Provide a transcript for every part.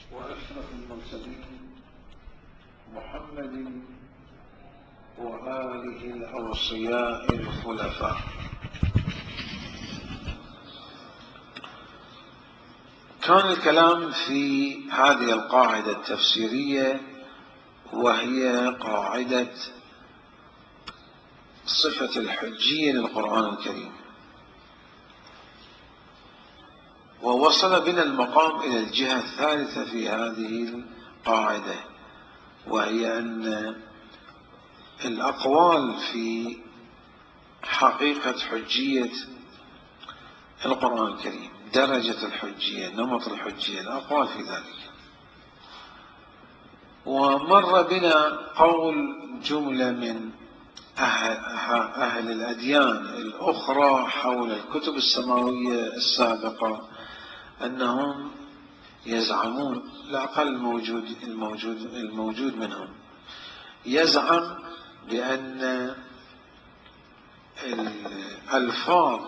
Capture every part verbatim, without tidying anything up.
وأشرف المرسلين محمد وآله الأوصياء الخلفاء. كان الكلام في هذه القاعدة التفسيرية، وهي قاعدة صفة الحجية للقرآن الكريم، ووصل بنا المقام إلى الجهة الثالثة في هذه القاعدة، وهي أن الأقوال في حقيقة حجية القرآن الكريم، درجة الحجية، نمط الحجية، الأقوال في ذلك. ومر بنا قول جملة من أهل, أهل الأديان الأخرى حول الكتب السماوية السابقة أنهم يزعمون، الأقل الموجود, الموجود, الموجود منهم يزعم بأن الألفاظ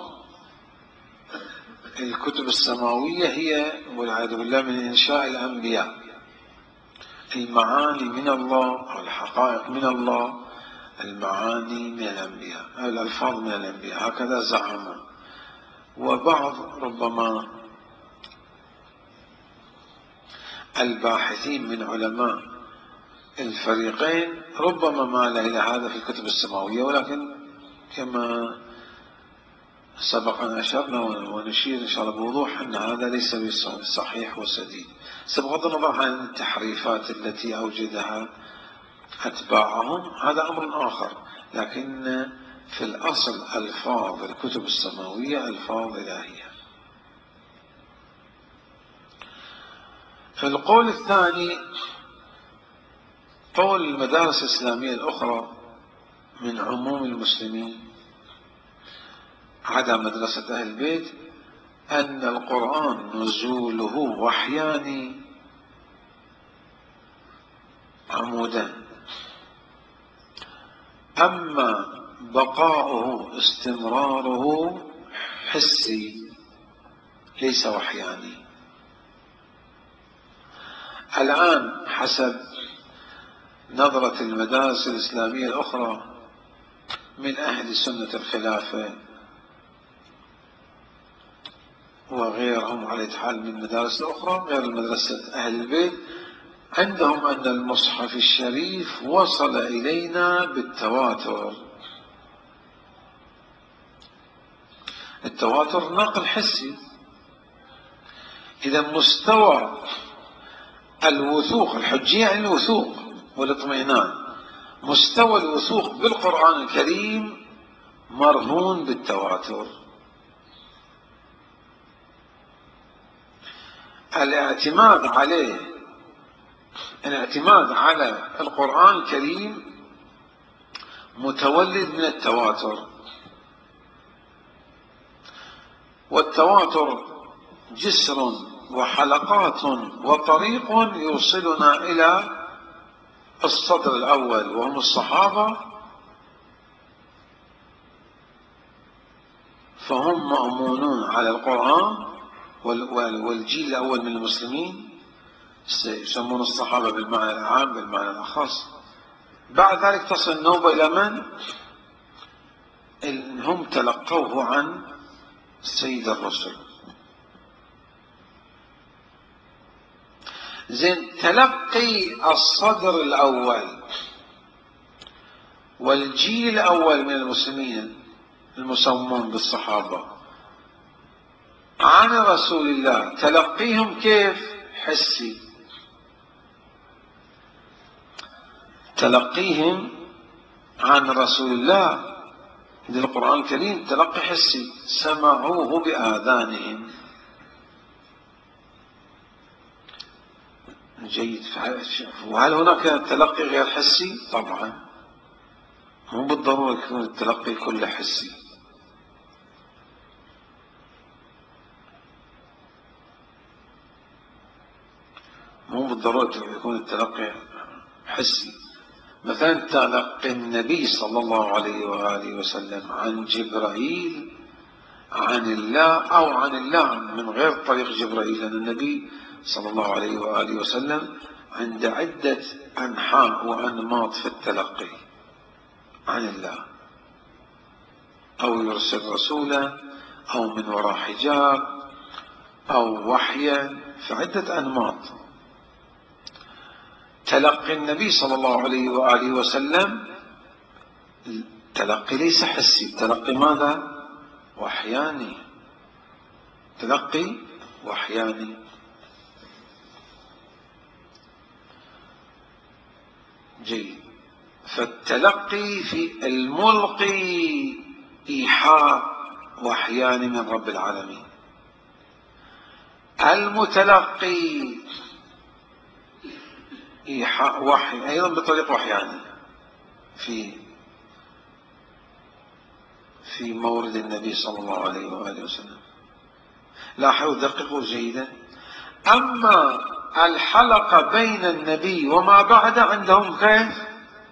الكتب السماوية هي والعياذ بالله من إنشاء الأنبياء، المعاني من الله، الحقائق من الله، المعاني من الأنبياء، الألفاظ من الأنبياء، هكذا زعموا. وبعض ربما الباحثين من علماء الفريقين ربما مال إلى هذا في الكتب السماوية، ولكن كما سبق أن أشرنا ونشير إن شاء الله بوضوح أن هذا ليس بصحيح وسديد، بغض النظر عن التحريفات التي أوجدها أتباعهم، هذا أمر آخر. لكن في الأصل ألفاظ الكتب السماوية ألفاظ إلهية. القول الثاني قول المدارس الإسلامية الأخرى من عموم المسلمين عدا مدرسة أهل البيت، أن القرآن نزوله وحيان عمودان، أما بقاؤه استمراره حسي ليس وحياني. الآن حسب نظرة المدارس الإسلامية الأخرى من أهل سنة الخلافة وغيرهم على حال من المدارس الأخرى غير مدرسة أهل البيت، عندهم أن المصحف الشريف وصل إلينا بالتواتر. التواتر نقل حسي، إذا مستوى الوثوق، الحجية يعني الوثوق والاطمئنان، مستوى الوثوق بالقرآن الكريم مرهون بالتواتر. الاعتماد عليه، الاعتماد على القرآن الكريم متولد من التواتر، والتواتر جسر وحلقات وطريق يوصلنا إلى الصدر الأول وهم الصحابة، فهم مأمونون على القرآن، والجيل الأول من المسلمين يسمون الصحابة بالمعنى العام بالمعنى الأخص. بعد ذلك تصل النوبة إلى من؟ هم تلقوه عن سيد الرسل. زين، تلقي الصدر الأول والجيل الأول من المسلمين المسمون بالصحابة عن رسول الله، تلقيهم كيف؟ حسي. تلقيهم عن رسول الله للقرآن الكريم تلقي حسي، سمعوه بآذانهم. جيد. وهل هناك تلقي غير حسي؟ طبعا، مو بالضرورة يكون التلقي كله حسي. مو بالضرورة يكون التلقي حسي. مثلا تلقي النبي صلى الله عليه وآله وسلم عن جبرائيل عن الله، أو عن الله من غير طريق جبرائيل، لأن النبي صلى الله عليه وآله وسلم عند عدة أنحاء وأنماط في التلقي عن الله، أو يرسل رسولا، أو من وراء حجاب، أو وحيا، في عدة أنماط. تلقي النبي صلى الله عليه وآله وسلم تلقي ليس حسي، تلقي ماذا؟ وحياني، تلقي وحياني. جيد. فالتلقي في الملقي إيحاء وحياني من رب العالمين، المتلقي إيحاء وحي أيضا بطريق وحياني في في مورد النبي صلى الله عليه وآله وسلم. لاحظوا دققوا جيدا. أما الحلقة بين النبي وما بعد عندهم كيف؟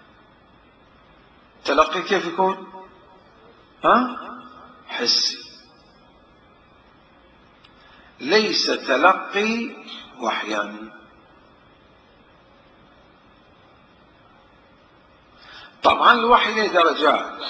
تلقي كيف يكون؟ ها؟ حسي، ليس تلقي وحياني. طبعا الوحي له درجات،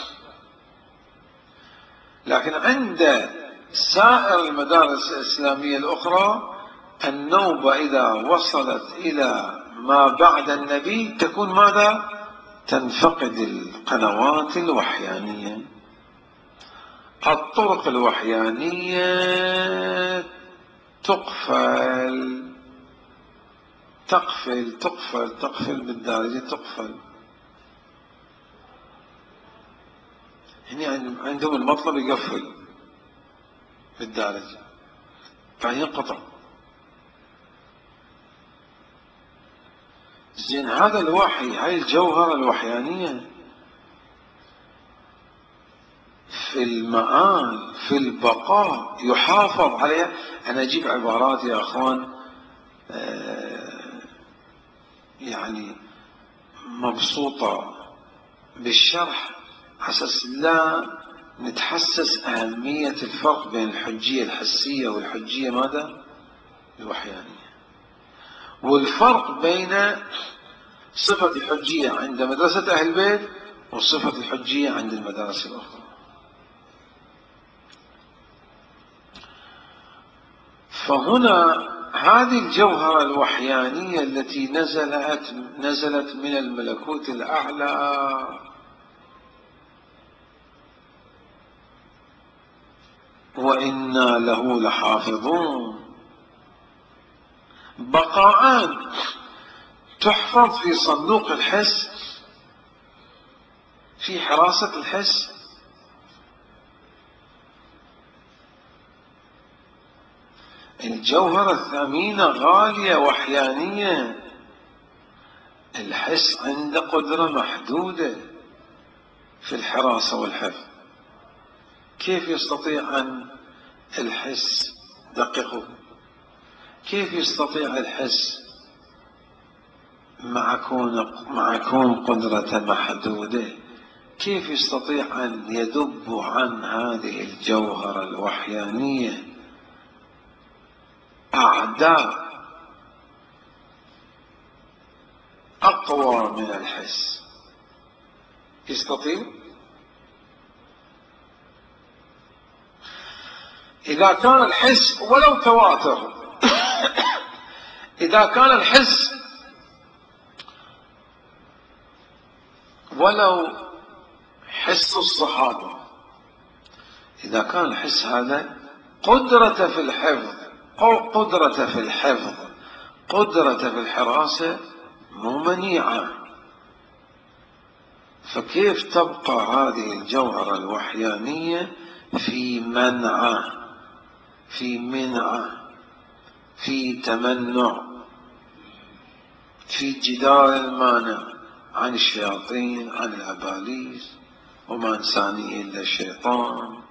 لكن عند سائر المدارس الإسلامية الأخرى النوبة إذا وصلت إلى ما بعد النبي تكون ماذا؟ تنفقد القنوات الوحيانية، الطرق الوحيانية تقفل تقفل تقفل تقفل بالدارجة تقفل. هنا عندهم المطلب يقفل بالدارجة فينقطع. زين هذا الوحي، هاي الجوهرة الوحيانية في المآل في البقاء يحافظ عليها. أنا أجيب عبارات يا أخوان آه يعني مبسوطة بالشرح حسس لا نتحسس أهمية الفرق بين الحجية الحسية والحجية ماذا؟ الوحيانية، والفرق بين صفة الحجية عند مدرسة أهل البيت وصفة الحجية عند المدارس الأخرى. فهنا هذه الجوهرة الوحيانية التي نزلت نزلت من الملكوت الأعلى وإنا له لحافظون، بقاءان تحفظ في صندوق الحس، في حراسة الحس، الجوهرة الثمينة غالية وحيانية. الحس عنده قدرة محدودة في الحراسة والحفظ. كيف يستطيع أن الحس دققوا كيف يستطيع الحس مع كون مع كون قدرة محدودة كيف يستطيع أن يذب عن هذه الجوهرة الوحيانية أعداء أقوى من الحس؟ يستطيع؟ إذا كان الحس ولو تواتر إذا كان الحس ولو حس الصحابة، إذا كان الحس هذا قدرة في الحفظ قدرة في الحفظ قدرة في الحراسة مو منيعة، فكيف تبقى هذه الجوهرة الوحيانية في منعه في منعه في تمنع في جدار المانع عن الشياطين عن الأباليس وما إنساني إلا الشيطان،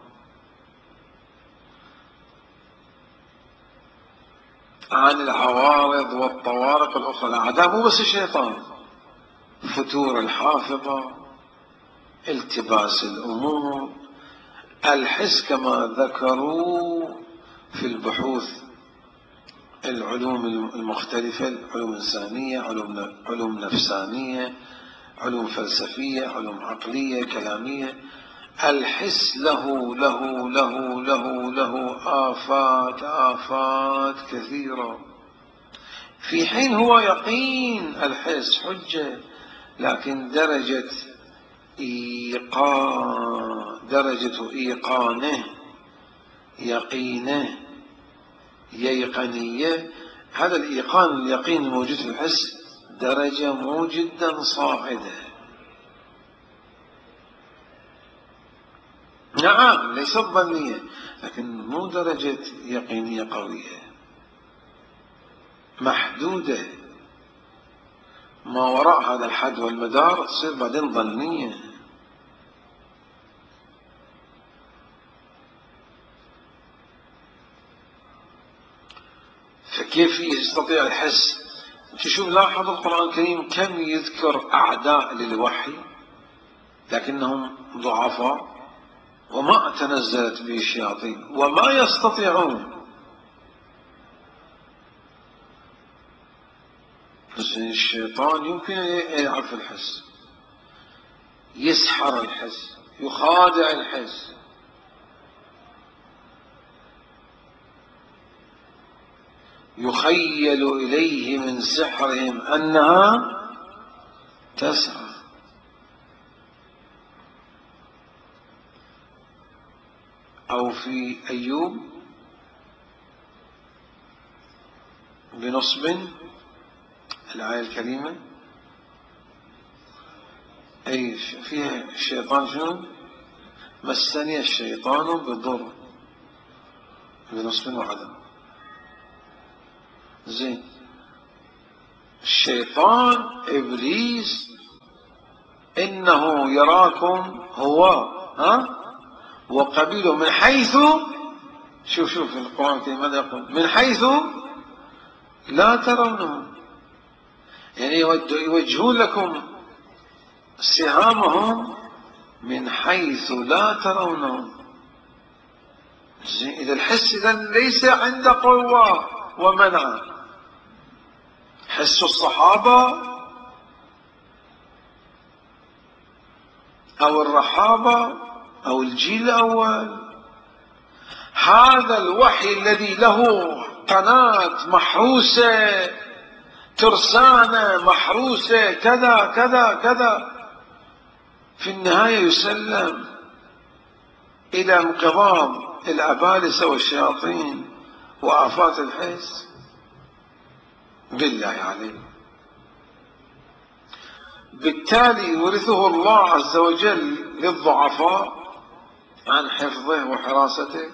عن العوارض والطوارق الأخرى. الأعداء مو بس الشيطان، فتور الحافظة، التباس الأمور، الحس كما ذكروا في البحوث العلوم المختلفة، علوم إنسانية، علوم علوم نفسانية، علوم فلسفية، علوم عقلية، كلامية. الحس له له له له له آفات آفات كثيرة، في حين هو يقين الحس حجة، لكن درجة إيقان درجة إيقانه يقينه يقينية، هذا الإيقان اليقين الموجود في الحس درجة مو جدا صاعدة. نعم ليست ظنية، لكن مو درجة يقينية قوية، محدودة، ما وراء هذا الحد والمدار تصير بعدين ظنية. فكيف يستطيع الحس؟ تشوف لاحظ القرآن الكريم كم يذكر أعداء للوحي لكنهم ضعفاء وما تنزلت به الشياطين وما يستطيعون. الشيطان يمكن أن يعرف الحس، يسحر الحس، يخادع الحس. يخيل إليه من سحرهم أنها تسعى. أو في أيوب بنصب الآية الكريمة، أي فيها الشيطان شنو؟ مسني الشيطان بالضر بنصب وعدم. زين، الشيطان إبليس إنه يراكم هو ها وقبيله من حيث، شوف شوف القرآن الكريم ماذا يقول؟ من حيث لا ترونهم، يعني يوجهون لكم سهامهم من حيث لا ترونهم. إذا الحس إذا ليس عند قوة ومنع. حس الصحابة أو الرحابة أو الجيل الأول، هذا الوحي الذي له قناة محروسة، ترسانة محروسة، كذا كذا كذا، في النهاية يسلم إلى انقضاض الأبالسة والشياطين وآفات الحس. بالله عليه، بالتالي ورثه الله عز وجل للضعفاء عن حفظه وحراسته.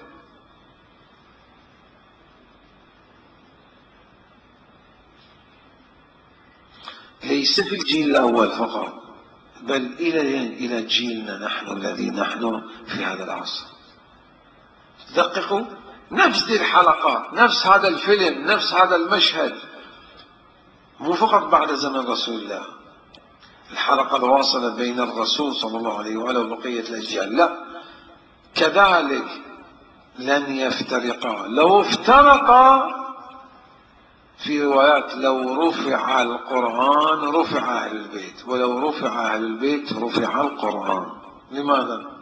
ليس في الجيل الأول فقط، بل إلى إلى جيلنا نحن الذي نحن في هذا العصر. دققوا، نفس دي الحلقات، نفس هذا الفيلم، نفس هذا المشهد، مو فقط بعد زمن رسول الله، الحلقة الواصلة بين الرسول صلى الله عليه وآله وبقية الأجيال، لا، كذلك لن يفترقا. لو افترقا، في روايات لو رفع القرآن رفع أهل البيت، ولو رفع أهل البيت رفع القرآن. لماذا؟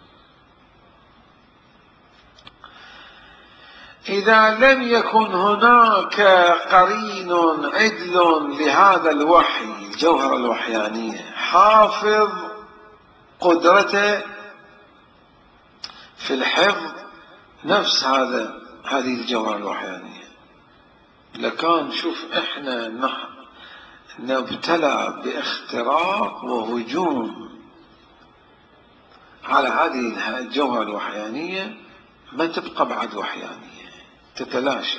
إذا لم يكن هناك قرين عدل لهذا الوحي، الجوهرة الوحيانية، حافظ قدرته في الحفظ نفس هذا هذه الجوهرة الوحيانية، لكان شوف احنا نبتلى باختراق وهجوم على هذه الجوهرة الوحيانية، ما تبقى بعد وحيانية، تتلاشى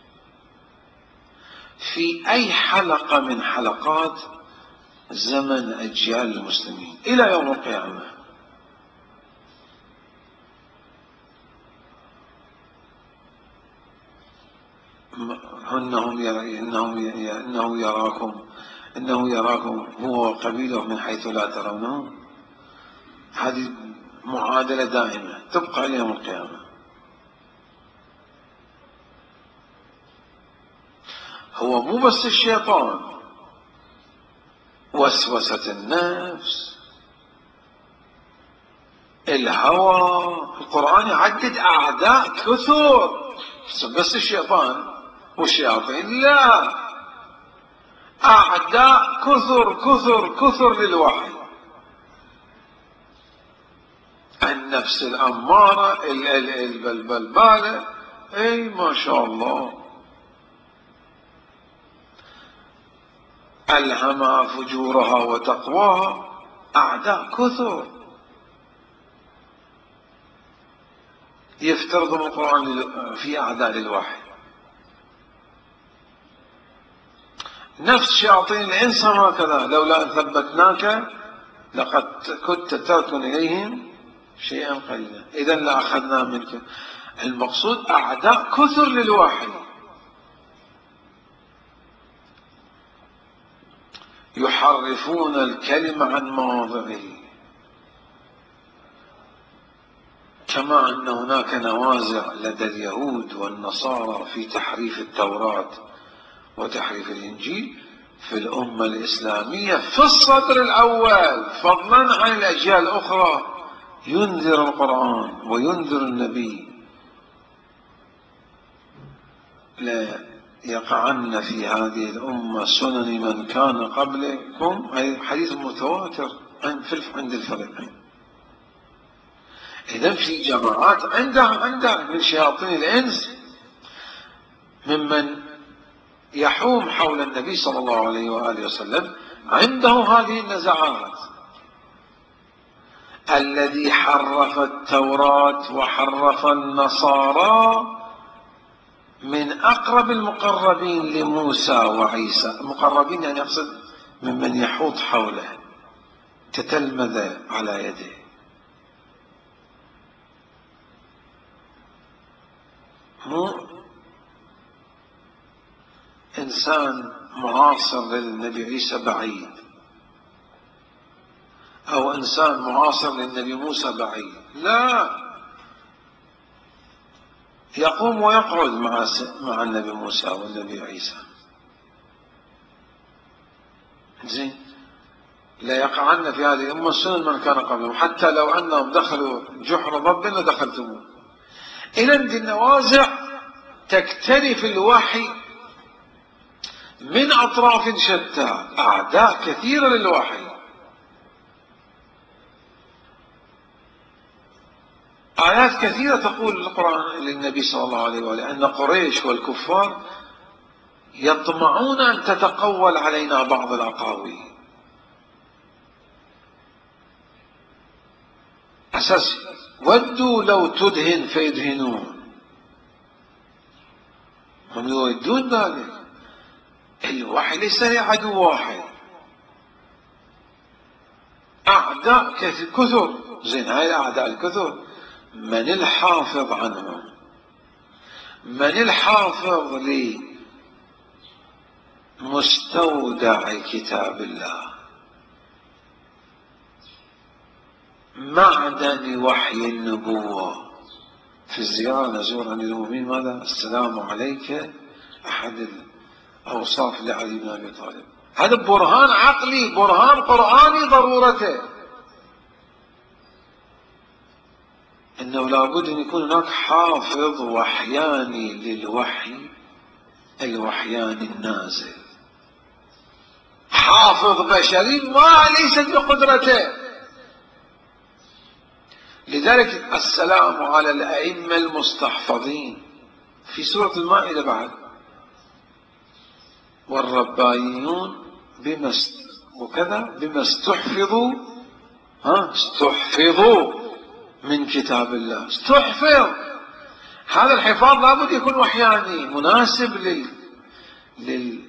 في أي حلقة من حلقات زمن أجيال المسلمين إلى يوم القيامة. إنهم إنهم إنه يراكم إنه يراكم هو وقبيله من حيث لا ترونه. هذه معادلة دائمة تبقى إلى يوم القيامة. هو مو بس الشيطان، وسوسة النفس، الهوى. القرآن يعدد أعداء كثر، بس الشيطان والشياطين لا، أعداء كثر كثر كثر للوحي. النفس الأمارة، البلبلة، اي ما شاء الله، ألهمها فجورها وتقواها، أعداء كثر. يفترض القرآن في أعداء للوحي. نفس شياطين الإنس هكذا، لولا أن ثبتناك لقد كنت تركن إليهم شيئا قليلا، إذا لأخذنا منك. المقصود أعداء كثر للوحي، يحرفون الكلم عن مواضعه. كما أن هناك نوازع لدى اليهود والنصارى في تحريف التوراة وتحريف الإنجيل، في الأمة الإسلامية في الصدر الأول فضلا عن الأجيال الأخرى ينذر القرآن وينذر النبي لا يقعن في هذه الأمة سنن من كان قبلكم، أي حديث متواتر عند الفريقين. إذن في جماعات عندها عندها من شياطين الإنس ممن يحوم حول النبي صلى الله عليه وآله وسلم، عنده هذه النزعات. الذي حرف التوراة وحرف النصارى من أقرب المقربين لموسى وعيسى، مقربين يعني يقصد ممن يحوط حوله، تتلمذ على يده. مو إنسان معاصر للنبي عيسى بعيد، أو إنسان معاصر للنبي موسى بعيد، لا، يقوم ويقعد مع مع النبي موسى والنبي عيسى. زين، لا يقعن في هذه الأمة سنن من كان قبلهم، حتى لو أنهم دخلوا جحر ضب لدخلتموه. إذن دي النوازع تكترث الوحي من أطراف شتى، أعداء كثيرة للوحي. آيات كثيرة تقول القرآن للنبي صلى الله عليه وآله أن قريش والكفار يطمعون أن تتقول علينا بعض الأقاويل، أساس ودوا لو تدهن فيدهنون، هم يودون ذلك. الوحي ليس عدو واحد، أعداء كثر. زين، هاي الأعداء الكثر من الحافظ عنهم؟ من الحافظ لمستودع كتاب الله، معدن وحي النبوة؟ في الزيارة نزور عن المؤمنين ماذا؟ السلام عليك، أحد الأوصاف لعلي بن أبي طالب. هذا برهان عقلي، برهان قرآني ضرورته، إنه لابد أن يكون هناك حافظ وحياني للوحي، الوحيان النازل. حافظ بشري ما ليست بقدرته. لذلك السلام على الأئمة المستحفظين في سورة المائدة بعد، والربانيون بما وكذا بما استحفظوا، ها استحفظوا من كتاب الله. استحفظ، هذا الحفاظ لابد يكون وحياني مناسب لل... لل...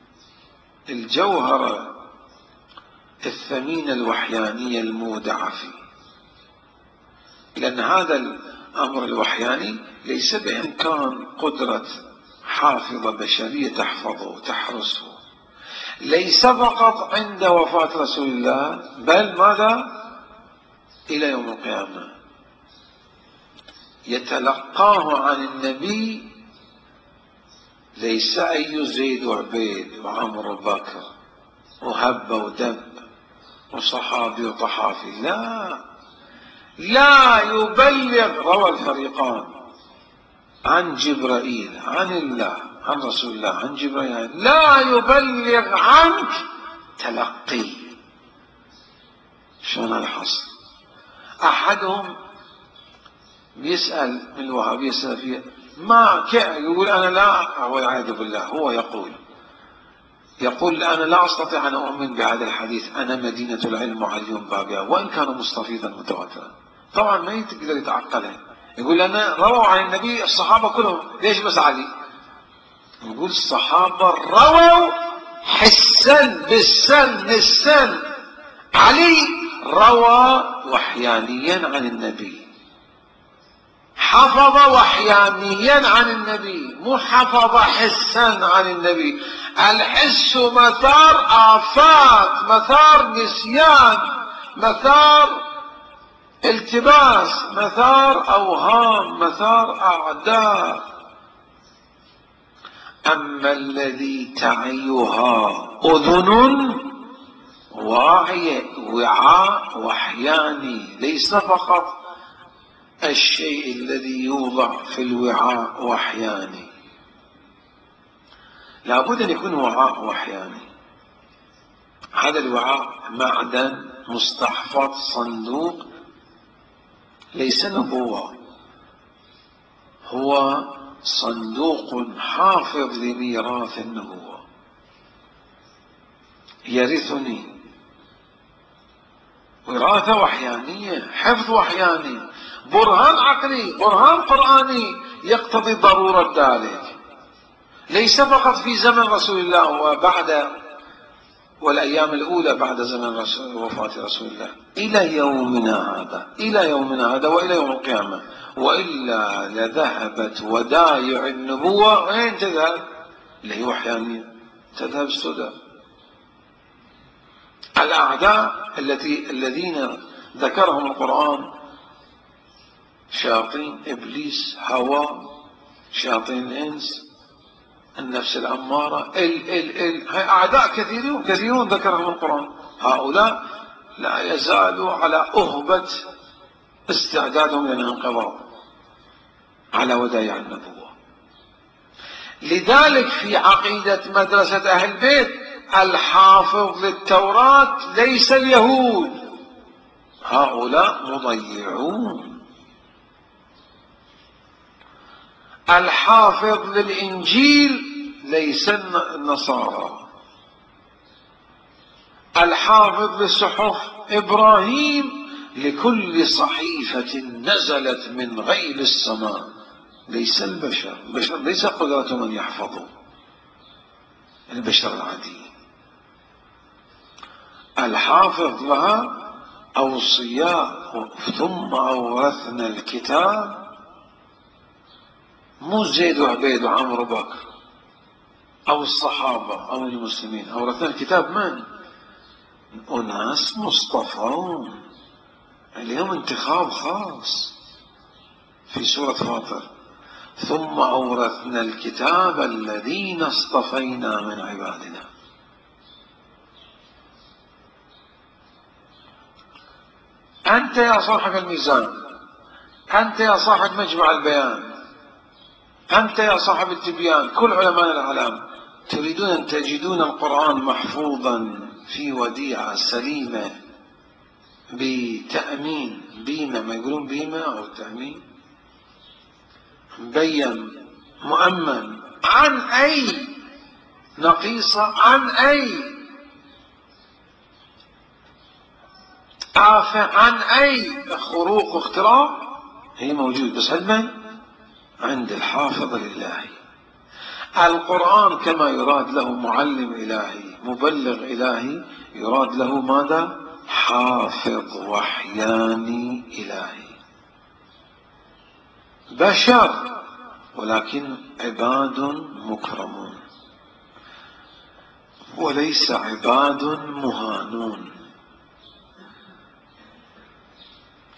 للجوهرة الثمينة الوحيانية المودعة فيه. لأن هذا الأمر الوحياني ليس بإمكان قدرة حافظة بشرية تحفظه تحرسه، ليس فقط عند وفاة رسول الله، بل ماذا؟ إلى يوم القيامة يتلقاه عن النبي ليس أي زيد وعبيد وعمر وبكر وهب ودب وصحابي وطحافي، لا لا يبلغ. روى الفريقان عن جبرائيل عن الله عن رسول الله عن جبرائيل، لا يبلغ عنك تلقي. شلون الحصر؟ أحدهم يسأل من الوهابية السلفية ما يقول أنا لا، والعياذ بالله هو يقول يقول أنا لا أستطيع أن أؤمن بهذا الحديث، أنا مدينة العلم وعلي بابها، وإن كان مستفيضا متواترا. طبعا ما يقدر يتعقلها. يقول أنا رووا عن النبي الصحابة كلهم، ليش بس علي؟ يقول الصحابة رووا حسا بالسن السن، علي روى وحيانيا عن النبي، حفظ وحيانيا عن النبي، مو حفظ حسا عن النبي. الحس مثار آفات، مثار نسيان، مثار التباس، مثار أوهام، مثار أعداء. أما الذي تعيها أذن واعية، وعاء وحياني، ليس فقط الشيء الذي يوضع في الوعاء وحياني، لابد أن يكون وعاء وحياني. هذا الوعاء معدن مستحفظ صندوق، ليس نبوة، هو صندوق حافظ لميراث النبوة، يرثني وراثة وحيانية، حفظ وحياني، برهان عقلي، برهان قرآني يقتضي ضرورة ذلك، ليس فقط في زمن رسول الله وبعد، والأيام الأولى بعد زمن رسول وفاة رسول الله، إلى يومنا هذا، إلى يومنا هذا وإلى يوم القيامة. وإلا لذهبت ودائع النبوة، وين تذهب؟ اللي هي وحيانية، تذهب السدى. الأعداء التي الذين ذكرهم القرآن، شياطين إبليس، هوى، شياطين الإنس، النفس الأمارة، ال ال ال هاي أعداء كثيرون كثيرون ذكرهم القرآن. هؤلاء لا يزالوا على أهبة استعدادهم للانقضاض على ودايع النبوة. لذلك في عقيدة مدرسة أهل البيت الحافظ للتوراة ليس اليهود، هؤلاء مضيعون. الحافظ للإنجيل ليس النصارى، الحافظ لصحف إبراهيم لكل صحيفة نزلت من غيب السماء ليس البشر، البشر ليس قدرتهم أن يحفظوا، البشر العادي. الحافظ لها أوصياء، ثم أورثنا الكتاب، مو زيد وعبيد وعمر وبكر أو الصحابة أو المسلمين. أورثنا الكتاب من؟ أناس مصطفون اليوم انتخاب خاص في سورة فاطر، ثم أورثنا الكتاب الذين اصطفينا من عبادنا. أنت يا صاحب الميزان، أنت يا صاحب مجمع البيان، أنت يا صاحب التبيان، كل علماء الأعلام، تريدون أن تجدون القرآن محفوظا في وديعة سليمة بتأمين بيمة، ما يقولون بيمة أو تأمين، مبين مؤمن عن أي نقيصة، عن أي آفة، عن أي خروق واختراق، هي موجود، بس علما عند الحافظ الإلهي. القرآن كما يراد له معلم إلهي، مبلغ إلهي، يراد له ماذا؟ حافظ وحياني إلهي. بشر ولكن عباد مكرمون، وليس عباد مهانون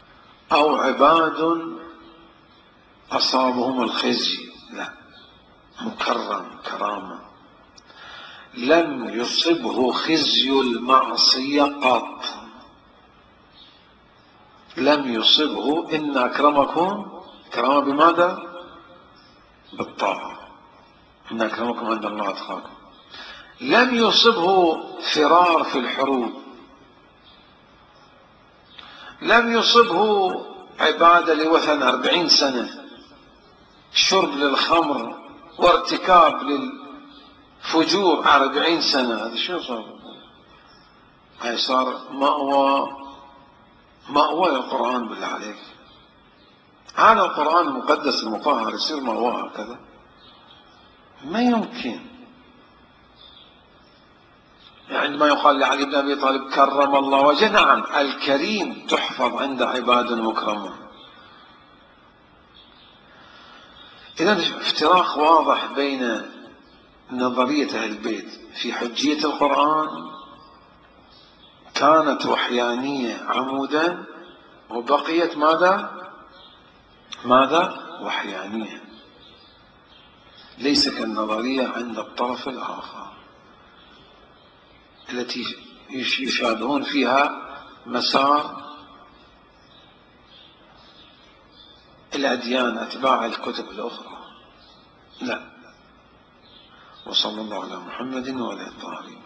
أو عباد أصابهم الخزي، لا، مكرم كرامة، لم يصبه خزي المعصية قط، لم يصبه. إن أكرمكم كرامة بماذا؟ بالطاعة. إن أكرمكم عند الله أتقاكم. لم يصبه فرار في الحروب، لم يصبه عبادة لوثن أربعين سنة، شرب للخمر وارتكاب للفجور أربعين سنة. هذا شو صار؟ هاي صار مأوى مأوى القرآن بالله عليك. هذا القرآن المقدس المطهر يصير مأواه هكذا؟ ما يمكن. عندما يقال لعلي بن أبي طالب كرم الله وجهه، نعم الكريم تحفظ عند عباد مكرمون. إذن افتراق واضح بين نظرية أهل البيت في حجية القرآن، كانت وحيانية عمودا، وبقيت ماذا؟ ماذا؟ وحيانية، ليس كالنظرية عند الطرف الآخر التي يشاهدون فيها مسار الأديان أتباع الكتب الأخرى. لا. وصلى الله على محمد وعلى آله الطاهرين.